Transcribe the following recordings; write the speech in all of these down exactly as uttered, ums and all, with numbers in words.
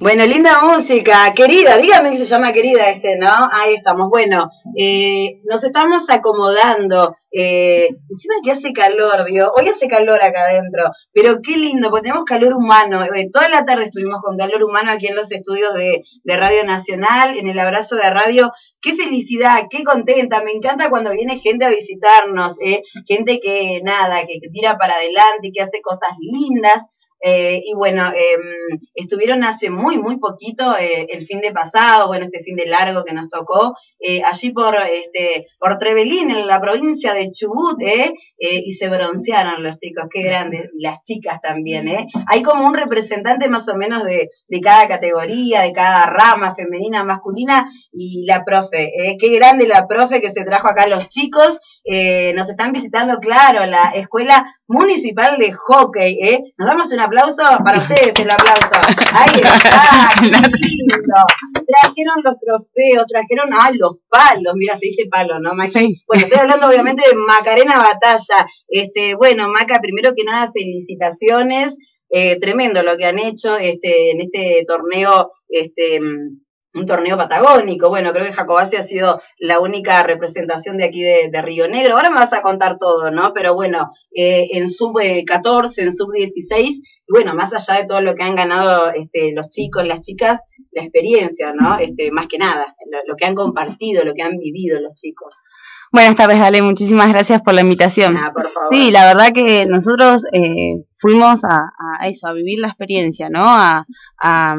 Bueno, linda música, querida, dígame que se llama querida este, ¿no? Ahí estamos, bueno, eh, nos estamos acomodando, eh, encima que hace calor, ¿vio? Hoy hace calor acá adentro, pero qué lindo, porque tenemos calor humano, eh, toda la tarde estuvimos con calor humano aquí en los estudios de, de Radio Nacional, en el abrazo de radio, qué felicidad, qué contenta, me encanta cuando viene gente a visitarnos, eh, gente que nada, que, que tira para adelante, que hace cosas lindas. Eh, y bueno, eh, estuvieron hace muy, muy poquito, eh, el fin de pasado, bueno, este fin de largo que nos tocó, eh, allí por, este, por Trevelín, en la provincia de Chubut, eh, eh, y se broncearon los chicos, qué grandes, y las chicas también, eh. Hay como un representante más o menos de, de cada categoría, de cada rama, femenina, masculina, y la profe, eh, qué grande la profe que se trajo acá a los chicos, eh, nos están visitando, claro, la Escuela Municipal de Hockey, eh. Nos damos una aplauso para ustedes, el aplauso. Ahí está, qué lindo. Trajeron los trofeos, trajeron, ay, los palos, mira, se dice palo, ¿no, Maca? Sí. Bueno, estoy hablando obviamente de Macarena Batalla. Este, bueno, Maca, primero que nada, felicitaciones. Eh, tremendo lo que han hecho este, en este torneo, este, un torneo patagónico. Bueno, creo que Jacobacci ha sido la única representación de aquí de, de Río Negro. Ahora me vas a contar todo, ¿no? Pero bueno, eh, en sub catorce, en sub dieciséis, y bueno, más allá de todo lo que han ganado este, los chicos, las chicas, la experiencia, ¿no? Este, más que nada, lo, lo que han compartido, lo que han vivido los chicos. Buenas tardes, Ale, muchísimas gracias por la invitación. Ah, por favor. Sí, la verdad que nosotros eh, fuimos a, a eso, a vivir la experiencia, ¿no? A, a,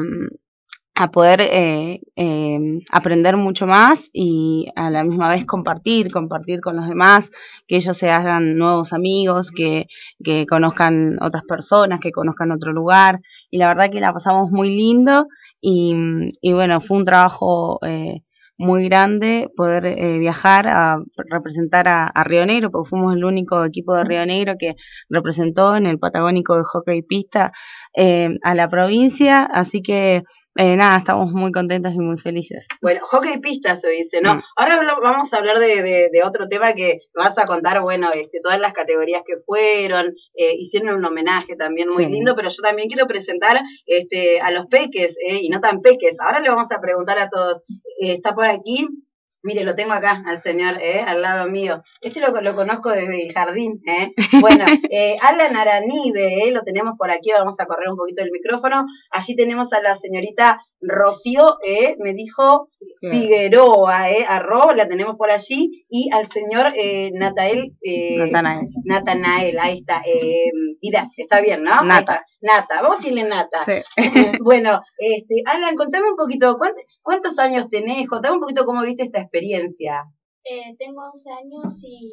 a poder eh, eh, aprender mucho más y a la misma vez compartir, compartir con los demás, que ellos se hagan nuevos amigos, que, que conozcan otras personas, que conozcan otro lugar, y la verdad que la pasamos muy lindo y, y bueno, fue un trabajo eh, muy grande poder eh, viajar a representar a, a Río Negro, porque fuimos el único equipo de Río Negro que representó en el Patagónico de Hockey Pista eh, a la provincia, así que Eh, nada, estamos muy contentos y muy felices. Bueno, hockey pista se dice, ¿no? Mm. Ahora vamos a hablar de, de, de otro tema que vas a contar, bueno, este, todas las categorías que fueron, eh, hicieron un homenaje también muy sí. lindo, pero yo también quiero presentar este, a los peques, eh, y no tan peques. Ahora le vamos a preguntar a todos, eh, está por aquí. Mire, lo tengo acá al señor, eh, al lado mío. Este lo, lo conozco desde el jardín, ¿eh? Bueno, eh, Alan Aranibe, eh, lo tenemos por aquí, vamos a correr un poquito el micrófono. Allí tenemos a la señorita Rocío, eh, me dijo Figueroa, eh, arro, la tenemos por allí. Y al señor eh, Natael, eh, Natanael. Natanael, ahí está. Eh, mira, está bien, ¿no? Nata. Nata, vamos a decirle Nata. Sí. Bueno, este, Alan, contame un poquito, ¿cuántos, ¿cuántos años tenés? Contame un poquito cómo viste esta experiencia. Eh, tengo once años y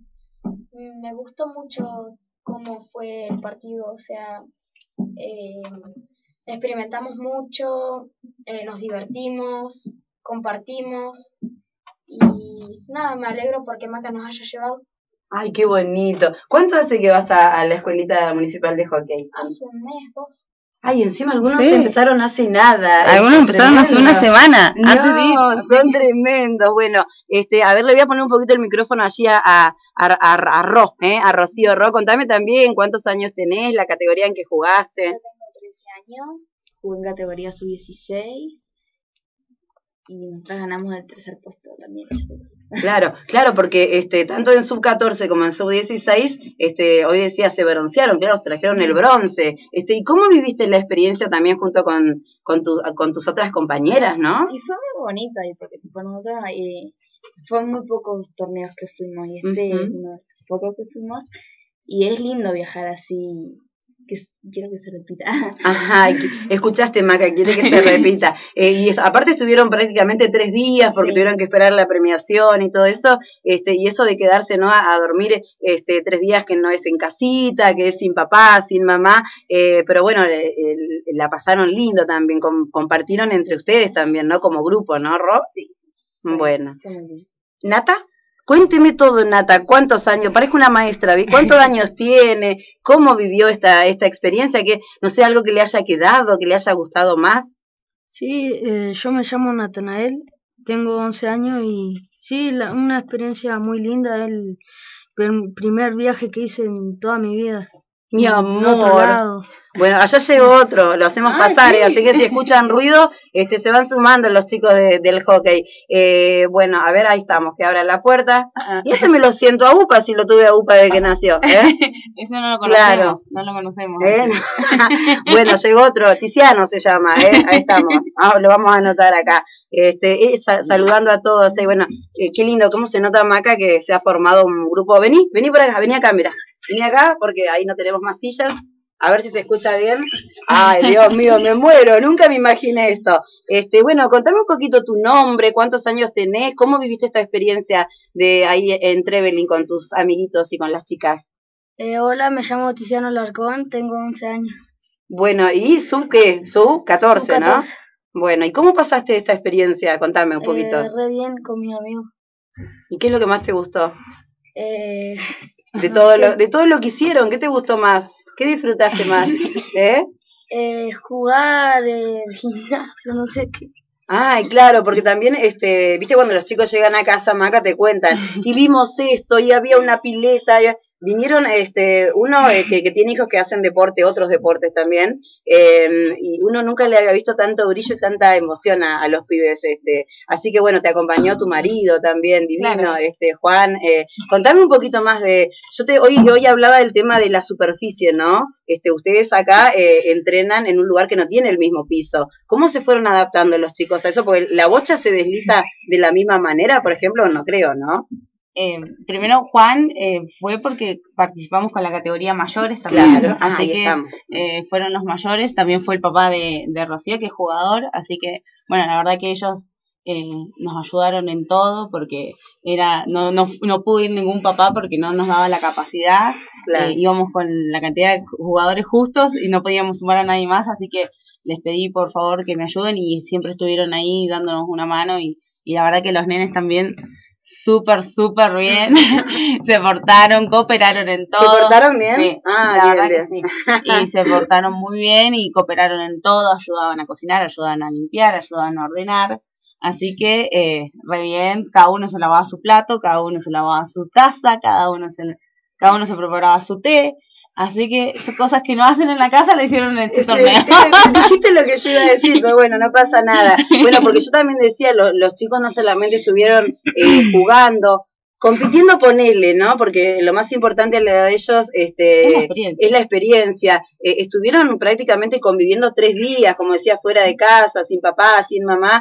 me gustó mucho cómo fue el partido, o sea, eh, experimentamos mucho, eh, nos divertimos, compartimos y nada, me alegro porque Maca nos haya llevado. Ay, qué bonito. ¿Cuánto hace que vas a, a la escuelita municipal de hockey? Hace un mes, dos. Ay, encima algunos sí. empezaron hace nada. Algunos empezaron tremendo. hace una semana. No, antes de ir. son tremendos. Bueno, este, a ver, le voy a poner un poquito el micrófono allí a, a, a, a Ro, ¿eh? A Rocío Ro. Contame también cuántos años tenés, la categoría en que jugaste. Yo tengo trece años, jugué en categoría sub dieciséis y nosotros ganamos el tercer puesto también. Claro, claro, porque este, tanto en sub catorce como en sub dieciséis, este, hoy decía, se broncearon, claro, se trajeron el bronce. Este, ¿y cómo viviste la experiencia también junto con, con, tu, con tus otras compañeras, no? Y fue muy bonito, porque tipo, nosotros eh, fue muy pocos torneos que fuimos, y este uh-huh. uno de los pocos que fuimos, y es lindo viajar así. Que quiero que se repita. Ajá, escuchaste, Maca, quiere que se repita. Eh, y es, aparte estuvieron prácticamente tres días porque sí. tuvieron que esperar la premiación y todo eso, este, y eso de quedarse, ¿no? A, a dormir este, tres días que no es en casita, que es sin papá, sin mamá, eh, pero bueno, eh, eh, la pasaron lindo también, com, compartieron entre ustedes también, ¿no? Como grupo, ¿no, Rob? Sí. Bueno. ¿Nata? Cuénteme todo, Nata, ¿cuántos años? Parezco una maestra, ¿cuántos años tiene? ¿Cómo vivió esta, esta experiencia? Que no sé, algo que le haya quedado, que le haya gustado más. Sí, eh, yo me llamo Natanael, tengo once años y sí, la, una experiencia muy linda, el primer viaje que hice en toda mi vida. Mi en otro amor. lado. Bueno, allá llegó otro, lo hacemos Ah, pasar, sí. eh, así que si escuchan ruido, este, se van sumando los chicos de- del hockey. Eh, bueno, a ver, ahí estamos, que abran la puerta. Y este me lo siento a UPA, si lo tuve a UPA desde que nació, ¿eh? Eso no lo conocemos, Claro. no lo conocemos. ¿Eh? Bueno, llegó otro, Tiziano se llama, ¿eh? Ahí estamos, ah, lo vamos a anotar acá. Este, y sa- saludando a todos, ¿eh? Bueno, eh, qué lindo, cómo se nota, Maca, que se ha formado un grupo. Vení, vení por acá, vení acá, mira, vení acá, porque ahí no tenemos más sillas. A ver si se escucha bien. Ay, Dios mío, me muero, nunca me imaginé esto. Este, bueno, contame un poquito tu nombre, cuántos años tenés, cómo viviste esta experiencia de ahí en Trevelin con tus amiguitos y con las chicas. Eh, hola, me llamo Tiziano Larcón, tengo once años. Bueno, ¿y sub qué? Sub catorce, Sub ¿no? catorce. Bueno, ¿y cómo pasaste esta experiencia? Contame un poquito. Eh, re bien con mis amigos. ¿Y qué es lo que más te gustó? Eh, De no todo sé. lo, de todo lo que hicieron, ¿qué te gustó más? ¿Qué disfrutaste más? ¿Eh? Eh, jugar, eh, gimnasio, no sé qué. Ay, claro, porque también, este, viste, cuando los chicos llegan a casa, Maca, te cuentan, y vimos esto, y había una pileta, y vinieron, este, uno eh, que, que tiene hijos que hacen deporte, otros deportes también, eh, y uno nunca le había visto tanto brillo y tanta emoción a, a los pibes, este, así que bueno, te acompañó tu marido también, divino, Claro. este, Juan, eh, contame un poquito más de, yo te, hoy, hoy hablaba del tema de la superficie, ¿no? Este, ustedes acá eh, entrenan en un lugar que no tiene el mismo piso, ¿cómo se fueron adaptando los chicos a eso? Porque la bocha se desliza de la misma manera, por ejemplo, no creo, ¿no? Eh, primero, Juan eh, fue porque participamos con la categoría mayores también. Claro, ah, así ahí que estamos. eh, fueron los mayores. También fue el papá de, de Rocío, que es jugador. Así que, bueno, la verdad que ellos eh, nos ayudaron en todo porque era no, no, no pudo ir ningún papá porque no nos daba la capacidad. Claro. Eh, íbamos con la cantidad de jugadores justos y no podíamos sumar a nadie más. Así que les pedí, por favor, que me ayuden y siempre estuvieron ahí dándonos una mano. Y, y la verdad que los nenes también súper, súper bien. Se portaron, cooperaron en todo. ¿Se portaron bien? Sí, ah, la bien, verdad bien. que sí. Y se portaron muy bien y cooperaron en todo, ayudaban a cocinar, ayudaban a limpiar, ayudaban a ordenar. Así que, eh, re bien, cada uno se lavaba su plato, cada uno se lavaba su taza, cada uno se, cada uno se preparaba su té. Así que son cosas que no hacen en la casa, la hicieron en este Este, torneo. te- dijiste lo que yo iba a decir, pero bueno, no pasa nada. Bueno, porque yo también decía, lo- los chicos no solamente estuvieron eh, jugando, compitiendo, ponele, ¿no? Porque lo más importante a la edad de ellos este, Es la experiencia. es la experiencia. Eh, estuvieron prácticamente conviviendo tres días, como decía, fuera de casa, sin papá, sin mamá,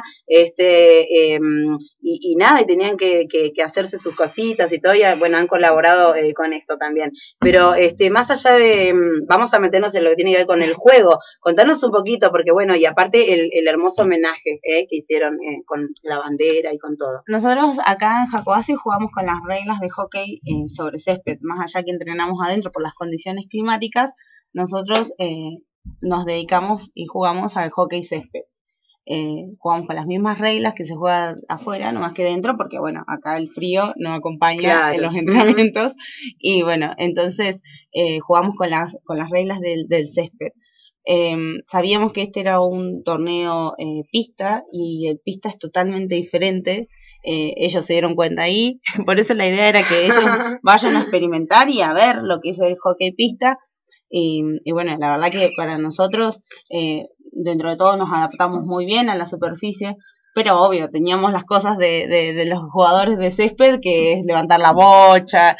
este, eh, y, y nada, y tenían que, que, que hacerse sus cositas y todo, y bueno, han colaborado eh, con esto también. Pero este, más allá de, vamos a meternos en lo que tiene que ver con el juego, contanos un poquito, porque bueno, y aparte el, el hermoso homenaje eh, que hicieron eh, con la bandera y con todo. Nosotros acá en Jacobasi jugamos con las reglas de hockey eh, sobre césped, más allá que entrenamos adentro por las condiciones climáticas, nosotros eh, nos dedicamos y jugamos al hockey césped. Eh, jugamos con las mismas reglas que se juega afuera, no más que dentro, porque bueno, acá el frío no acompaña Claro. en los entrenamientos, y bueno, entonces eh, jugamos con las, con las reglas del, del césped. Eh, sabíamos que este era un torneo eh, pista, y el pista es totalmente diferente. Eh, ellos se dieron cuenta ahí, por eso la idea era que ellos vayan a experimentar y a ver lo que es el hockey pista. Y, y bueno, la verdad que para nosotros, eh, dentro de todo, nos adaptamos muy bien a la superficie, pero obvio, teníamos las cosas de, de, de los jugadores de césped, que es levantar la bocha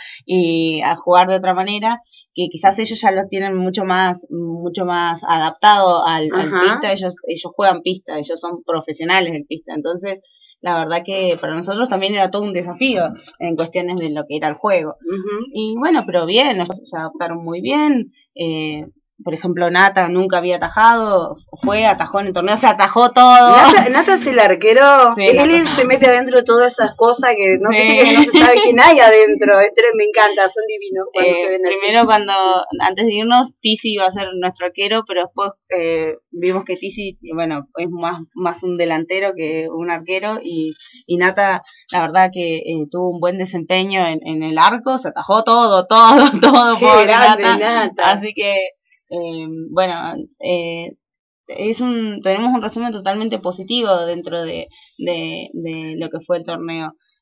y a jugar de otra manera, que quizás ellos ya lo tienen mucho más, mucho más adaptado al, al pista. Ellos, ellos juegan pista, ellos son profesionales en pista, entonces la verdad que para nosotros también era todo un desafío en cuestiones de lo que era el juego. Uh-huh. Y bueno, pero bien, nos se adaptaron muy bien. Eh, por ejemplo, Nata nunca había atajado, fue, atajó en el torneo, se atajó todo. Nata, Nata es el arquero, Sí, él, Nata. él se mete adentro de todas esas cosas que no, Sí. viste que no se sabe quién hay adentro. Este me encanta, son divinos cuando Eh, se ven así. primero cuando, antes de irnos, Tizi iba a ser nuestro arquero, pero después eh, vimos que Tizi, bueno, es más, más un delantero que un arquero, y, y Nata, la verdad que eh, tuvo un buen desempeño en, en el arco, se atajó todo, todo, todo, Qué pobre grande, Nata. Nata. Así que, eh, bueno, eh, es un, tenemos un resumen totalmente positivo dentro de, de, de lo que fue el torneo.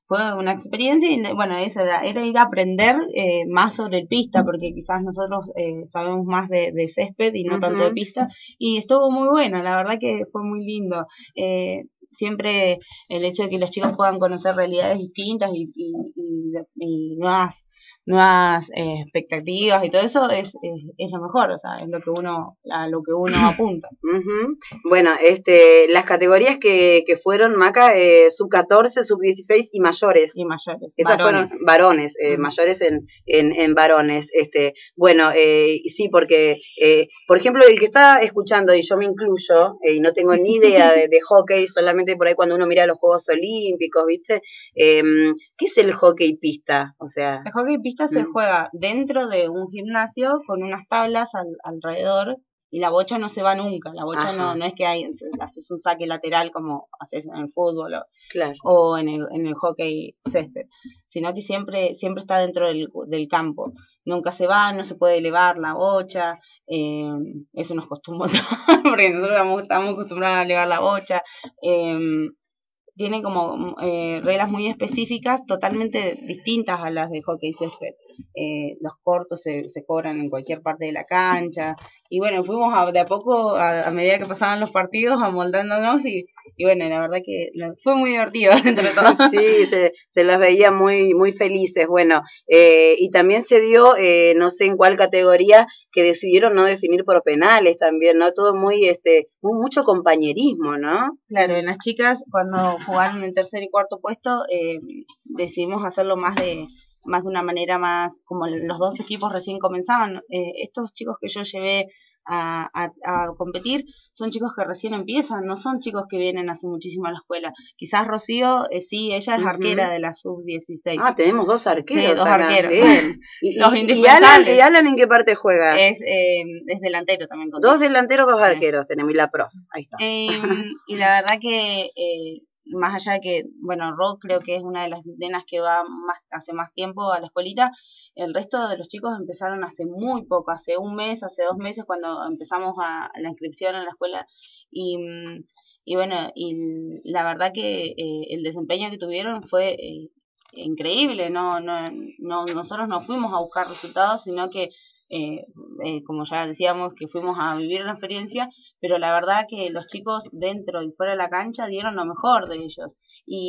fue una experiencia y bueno, eso era, era ir a aprender eh, más sobre el pista, porque quizás nosotros eh, sabemos más de, de césped y no uh-huh. tanto de pista, y estuvo muy bueno, la verdad que fue muy lindo. Eh, siempre el hecho de que los chicos puedan conocer realidades distintas y, y, y, y nuevas nuevas eh, expectativas y todo eso es, es, es lo mejor, o sea, es lo que uno a lo que uno apunta. Uh-huh. Bueno, este las categorías que, que fueron, Maca, eh, sub catorce, sub dieciséis y mayores. Y mayores. Esas varones. fueron varones, eh, uh-huh. mayores en, en, en varones. Este, bueno, eh, sí, porque, eh, por ejemplo, el que está escuchando, y yo me incluyo, eh, y no tengo ni idea de, de hockey, solamente por ahí cuando uno mira los Juegos Olímpicos, ¿viste? Eh, ¿Qué es el hockey pista? O sea... El hockey pista se juega dentro de un gimnasio con unas tablas al, alrededor y la bocha no se va nunca. La bocha no, no es que hay, haces un saque lateral como haces en el fútbol o, claro. o en, el, en el hockey césped, sino que siempre siempre está dentro del, del campo. Nunca se va, no se puede elevar la bocha. Eh, eso nos costó un montón porque nosotros estamos, estamos acostumbrados a elevar la bocha. Eh, Tienen como eh, reglas muy específicas, totalmente distintas a las de hockey césped. Eh, los cortos se, se cobran en cualquier parte de la cancha. Y bueno, fuimos a, de a poco, a, a medida que pasaban los partidos, amoldándonos. Y, y bueno, la verdad que fue muy divertido entre todos. Sí, se, se las veía muy, muy felices. Bueno, eh, y también se dio, eh, no sé en cuál categoría, que decidieron no definir por penales también, ¿no? Todo muy, este, muy, mucho compañerismo, ¿no? Claro, en las chicas, cuando jugaron en tercer y cuarto puesto, eh, decidimos hacerlo más de más de una manera más, como los dos equipos recién comenzaban. Eh, estos chicos que yo llevé a, a, a competir son chicos que recién empiezan, no son chicos que vienen hace muchísimo a la escuela. Quizás Rocío, eh, sí, ella es uh-huh. arquera de la sub dieciséis. Ah, tenemos dos arqueros. Sí, dos acá. arqueros. Bien. Y, Los y, y, Alan, ¿Y Alan en qué parte juega? Es, eh, es delantero también. Dos delanteros, dos arqueros sí. Tenemos, y la prof, ahí está. Eh, y la verdad que... Eh, más allá de que, bueno, Ro creo que es una de las nenas que va más hace más tiempo a la escuelita, el resto de los chicos empezaron hace muy poco, hace un mes, hace dos meses cuando empezamos a, a la inscripción en la escuela y, y bueno, y la verdad que eh, el desempeño que tuvieron fue eh, increíble, no, no, no, nosotros no fuimos a buscar resultados, sino que Eh, eh, como ya decíamos, que fuimos a vivir la experiencia, pero la verdad que los chicos dentro y fuera de la cancha dieron lo mejor de ellos. Y,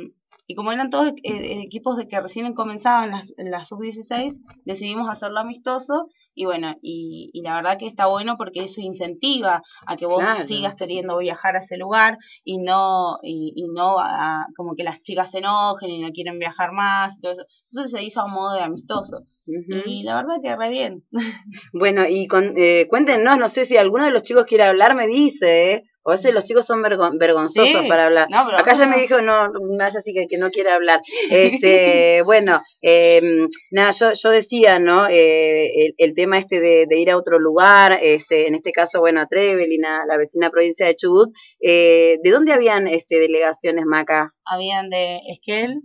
y como eran todos eh, equipos de que recién comenzaban las, las sub dieciséis, decidimos hacerlo amistoso y bueno, y, y la verdad que está bueno porque eso incentiva a que vos claro. sigas queriendo viajar a ese lugar y no, y, y no a, como que las chicas se enojen y no quieren viajar más. Entonces, entonces se hizo a modo de amistoso. Uh-huh. Y la verdad que re bien. Bueno, y con, eh, cuéntenos, no sé si alguno de los chicos quiere hablar, me dice, ¿eh? O a veces los chicos son vergon- vergonzosos sí, para hablar. No, Acá ya no... me dijo, no, me hace así que, que no quiere hablar. Este, bueno, eh, nada, yo, yo decía, ¿no? Eh, el, el tema este de, de ir a otro lugar, este, en este caso, bueno, a Trevelin, a la vecina provincia de Chubut. Eh, ¿De dónde habían este, delegaciones, Maca? Habían de Esquel,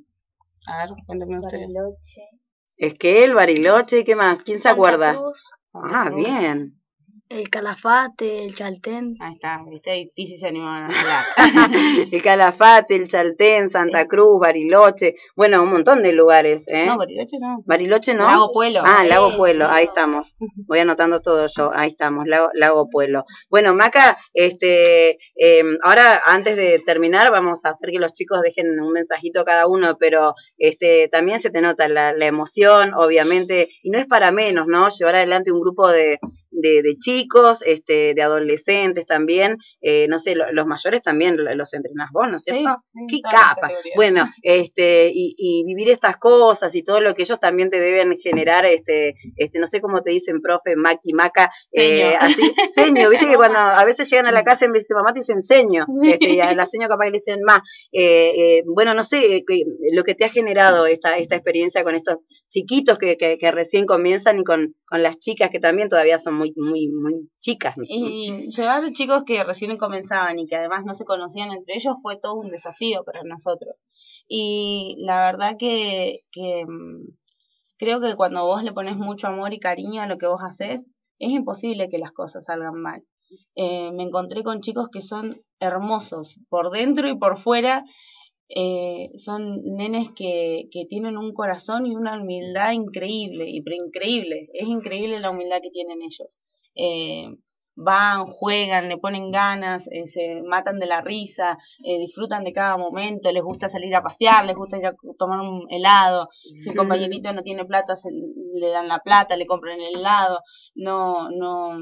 a ver, cuéntame ustedes. Bariloche. Esquel, Bariloche, ¿qué más? ¿Quién se Santa acuerda? Cruz, Ah, Cruz. Bien. El Calafate, el Chaltén. Ahí está, viste, y Tizi se animaban a hablar. El Calafate, el Chaltén, Santa Cruz, Bariloche, bueno, un montón de lugares, ¿eh? No, Bariloche no. Bariloche no. Lago Puelo. Ah, Lago Puelo, ahí estamos. Voy anotando todo yo, ahí estamos, Lago, Lago Puelo. Bueno, Maca, este, eh, ahora antes de terminar vamos a hacer que los chicos dejen un mensajito cada uno, pero este, también se te nota la, la emoción, obviamente, y no es para menos, ¿no? Llevar adelante un grupo de, de, de chicos, este, de adolescentes también, eh, no sé, lo, los mayores también los entrenás vos, ¿no es cierto? Sí, ¡Qué capa! Bueno, este, y, y vivir estas cosas y todo lo que ellos también te deben generar, este, este, no sé cómo te dicen, profe, Maki, Maca, eh, así, seño, viste que cuando a veces llegan a la casa en vez de mamá te dicen seño, este, y a la seño capaz que le dicen más, eh, eh, bueno, no sé, que, lo que te ha generado esta, esta experiencia con estos chiquitos que, que, que recién comienzan y con, con las chicas que también todavía son muy, muy, muy chicas. Y llevar chicos que recién comenzaban y que además no se conocían entre ellos fue todo un desafío para nosotros. Y la verdad que, que creo que cuando vos le pones mucho amor y cariño a lo que vos haces, es imposible que las cosas salgan mal. Eh, me encontré con chicos que son hermosos por dentro y por fuera eh, son nenes que, que tienen un corazón y una humildad increíble, y pero increíble, es increíble la humildad que tienen ellos. Eh, van, juegan, le ponen ganas, eh, se matan de la risa, eh, disfrutan de cada momento, les gusta salir a pasear, les gusta ir a tomar un helado, si el compañerito no tiene plata, se, le dan la plata, le compran el helado, no, no,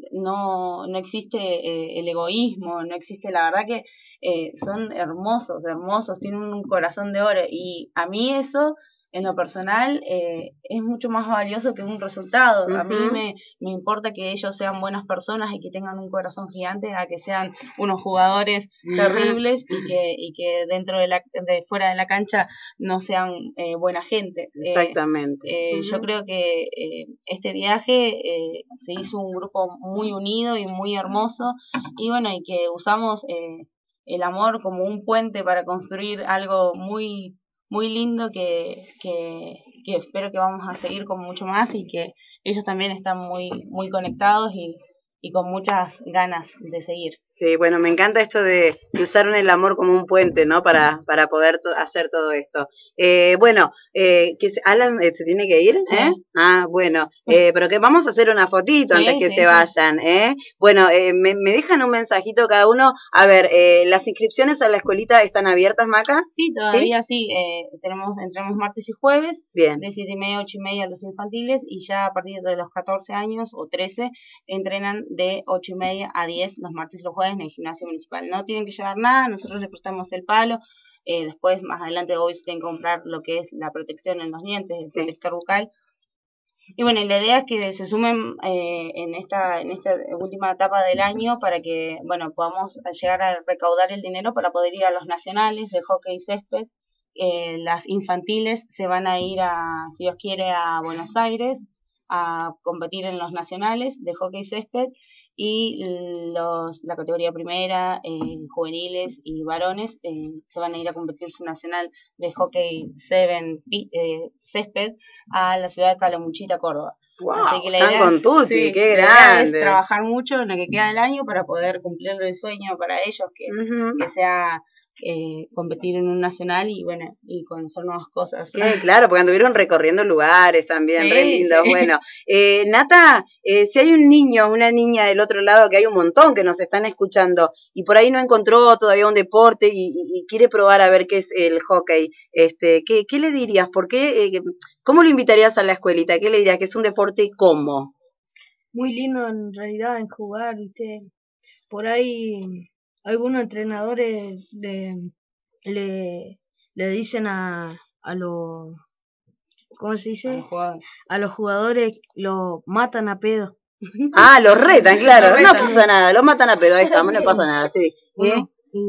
no, no existe eh, el egoísmo, no existe, la verdad que eh, son hermosos, hermosos, tienen un corazón de oro, y a mí eso, en lo personal, eh, es mucho más valioso que un resultado. Uh-huh. A mí me, me importa que ellos sean buenas personas y que tengan un corazón gigante, a que sean unos jugadores uh-huh. terribles y que, y que dentro de la, de fuera de la cancha no sean eh, buena gente. Exactamente. Eh, eh, uh-huh. Yo creo que eh, este viaje eh, se hizo un grupo muy unido y muy hermoso, y bueno, y que usamos eh, el amor como un puente para construir algo muy muy lindo que, que, que espero que vamos a seguir con mucho más, y que ellos también están muy, muy conectados y, y con muchas ganas de seguir. Sí, bueno, me encanta esto de que usaron el amor como un puente, ¿no? Para, para poder to- hacer todo esto. Eh, bueno, eh, que se, Alan eh, se tiene que ir, ¿eh? Sí. Ah, bueno, eh, pero que vamos a hacer una fotito sí, antes que sí, se sí. vayan, ¿eh? Bueno, eh, me, me dejan un mensajito cada uno. A ver, eh, ¿las inscripciones a la escuelita están abiertas, Maca? Sí, todavía sí. sí eh, tenemos, entramos martes y jueves. Bien. De siete y media a ocho y media los infantiles, y ya a partir de los catorce años o trece entrenan de ocho y media a diez los martes y los jueves en el gimnasio municipal. No tienen que llevar nada, nosotros les prestamos el palo, eh, después más adelante hoy se tienen que comprar lo que es la protección en los dientes, el sí. protector bucal. Y bueno, la idea es que se sumen eh, en esta en esta última etapa del año para que, bueno, podamos llegar a recaudar el dinero para poder ir a los nacionales de hockey y césped. Eh, las infantiles se van a ir a, si Dios quiere, a Buenos Aires a competir en los nacionales de hockey y césped, y los, la categoría primera, eh, juveniles y varones eh, se van a ir a competir su nacional de hockey seven, eh, césped a la ciudad de Calamuchita, Córdoba. Wow, así que la están idea con Tuti, sí, qué grande. La idea es trabajar mucho en lo que queda del año para poder cumplir el sueño para ellos, que, uh-huh. que sea eh, competir en un nacional y bueno, y conocer nuevas cosas. Sí, claro, porque anduvieron recorriendo lugares también, sí, re lindos. Sí. Bueno, eh, Nata, eh, si hay un niño, una niña del otro lado, que hay un montón que nos están escuchando y por ahí no encontró todavía un deporte y, y, y quiere probar a ver qué es el hockey, este, ¿qué, qué le dirías? ¿Por qué? Eh, ¿Cómo lo invitarías a la escuelita? ¿Qué le dirías? ¿Que es un deporte cómo? Muy lindo en realidad en jugar, ¿viste? Por ahí algunos entrenadores le, le, le dicen a, a los, ¿cómo se dice? A los jugadores, a los jugadores lo matan a pedo. Ah, los retan, claro, los retan. No pasa nada, los matan a pedo, ahí estamos, no pasa nada, sí. Bueno,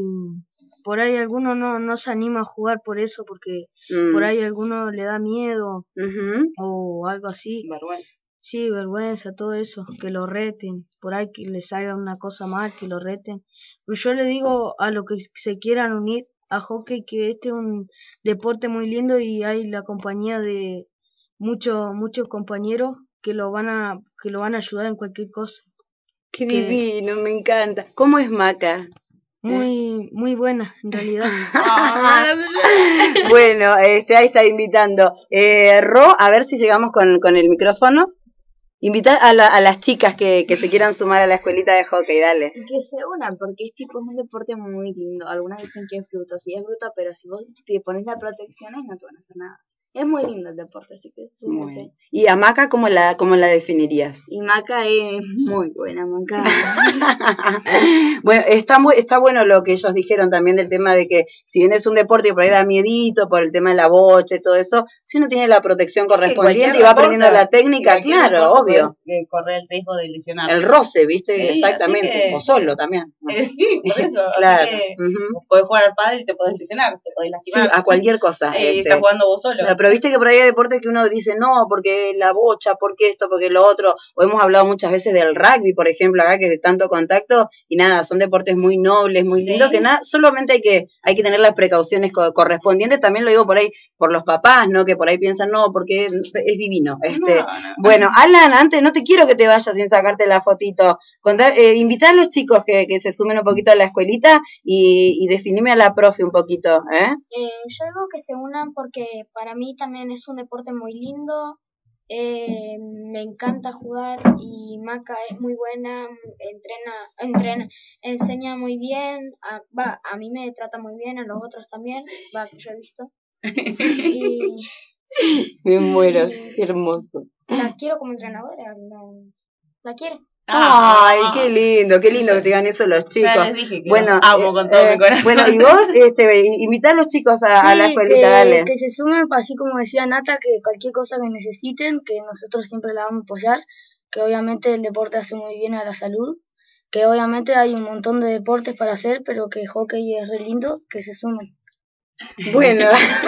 por ahí alguno no, no se anima a jugar por eso, porque mm. por ahí alguno le da miedo uh-huh. o algo así. Vergüenza. Sí, vergüenza, todo eso, que lo reten, por ahí que les haga una cosa mal, que lo reten. Pero yo le digo a los que se quieran unir a hockey que este es un deporte muy lindo y hay la compañía de muchos muchos compañeros que lo van a que lo van a ayudar en cualquier cosa. Qué que, divino, me encanta. ¿Cómo es Maca? Muy, muy buena, en realidad. Bueno, este, ahí está invitando. Eh, Ro, a ver si llegamos con, con el micrófono. Invitar a, la, a las chicas que, que se quieran sumar a la escuelita de hockey, dale. Que se unan, porque es tipo es un deporte muy lindo. Algunas dicen que es fruta, sí es fruta, pero si vos te pones la protección ahí no te van a hacer nada. Es muy lindo el deporte, así que sí, no sé. ¿Y a Maca cómo la, cómo la definirías? Y Maca es muy buena, Maca. Bueno, está muy, está bueno lo que ellos dijeron también del tema de que si bien es un deporte que por ahí da miedito por el tema de la bocha y todo eso, si uno tiene la protección correspondiente sí, y va aprendiendo la técnica, claro, obvio. Que corre el riesgo de lesionar. El roce, ¿viste? Sí, exactamente. Que, o solo también. Eh, sí, por eso. Claro. Así que uh-huh. podés jugar al pádel y te podés lesionar, te podés lastimar. Sí, a cualquier cosa. Y este. estás jugando vos solo. pero viste que por ahí hay deportes que uno dice, no, porque la bocha, porque esto, porque lo otro, o hemos hablado muchas veces del rugby, por ejemplo, acá que es de tanto contacto, y nada, son deportes muy nobles, muy lindos, que nada, solamente hay que, hay que tener las precauciones co correspondientes, también lo digo por ahí, por los papás, ¿no? Que por ahí piensan, no, porque es, es divino. Este, no, no. Bueno, Alan, antes no te quiero que te vayas sin sacarte la fotito. Contar, eh, invitar a los chicos que, que se sumen un poquito a la escuelita y, y definirme a la profe un poquito, ¿eh? Eh, yo digo que se unan porque para mí también es un deporte muy lindo, eh, me encanta jugar y Maca es muy buena, entrena, entrena, enseña muy bien, a, va, a mí me trata muy bien, a los otros también, va, que yo he visto. Y, me muero, y, qué hermoso. La quiero como entrenadora, la, la quiero. Ay, qué lindo, qué lindo que te digan eso los chicos. Ya les dije que bueno, amo con todo eh, mi corazón. Bueno, y vos, este, invitá a los chicos a, sí, a la escuelita, que, dale. que se sumen, así como decía Nata, que cualquier cosa que necesiten, que nosotros siempre la vamos a apoyar, que obviamente el deporte hace muy bien a la salud, que obviamente hay un montón de deportes para hacer, pero que hockey es re lindo, que se sumen. Bueno,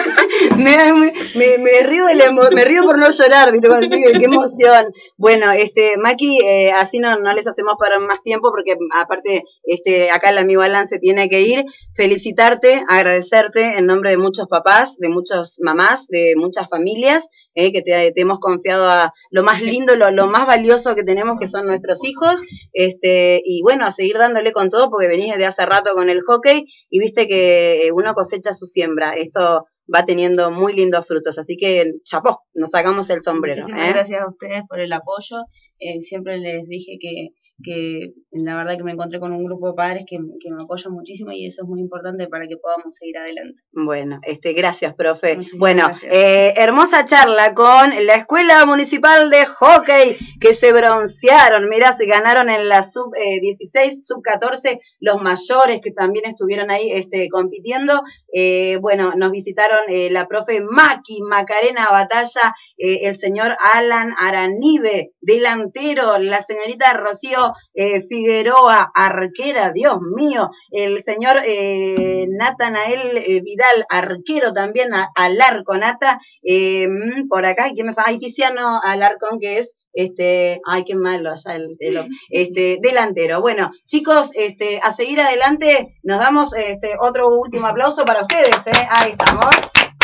me, me, me río de la emo me río por no llorar, ¿viste? Cuando digo, qué emoción. Bueno, este, Maki, eh, así no, no les hacemos para más tiempo porque aparte, este, acá el amigo Alan se tiene que ir. Felicitarte, agradecerte en nombre de muchos papás, de muchas mamás, de muchas familias, eh, que te, te hemos confiado a lo más lindo, lo, lo más valioso que tenemos, que son nuestros hijos. Este, y bueno, a seguir dándole con todo porque venís desde hace rato con el hockey y viste que uno cosecha su siembra. Esto va teniendo muy lindos frutos, así que chapó, nos sacamos el sombrero. Muchísimas ¿eh? gracias a ustedes por el apoyo. Eh, siempre les dije que, que la verdad que me encontré con un grupo de padres que, que me apoyan muchísimo y eso es muy importante para que podamos seguir adelante. Bueno, este, gracias, profe. Muchísimas bueno, gracias. Eh, hermosa charla con la Escuela Municipal de Hockey que se broncearon, mirá, se ganaron en la sub dieciséis, sub catorce, los mayores que también estuvieron ahí este, compitiendo. Eh, bueno, nos visitaron eh, la profe Maki, Macarena Batalla, eh, el señor Alan Aranive, delantero, la señorita Rocío eh, Figueroa, arquera, Dios mío, el señor eh, Natanael eh, Vidal, arquero también, a, al arco, Nata, eh, por acá, ¿quién me fa? Ay, Tiziano Alarcón, que es este, ay, qué malo allá el, el este, delantero. Bueno, chicos, este, a seguir adelante, nos damos este otro último aplauso para ustedes, ¿eh? Ahí estamos.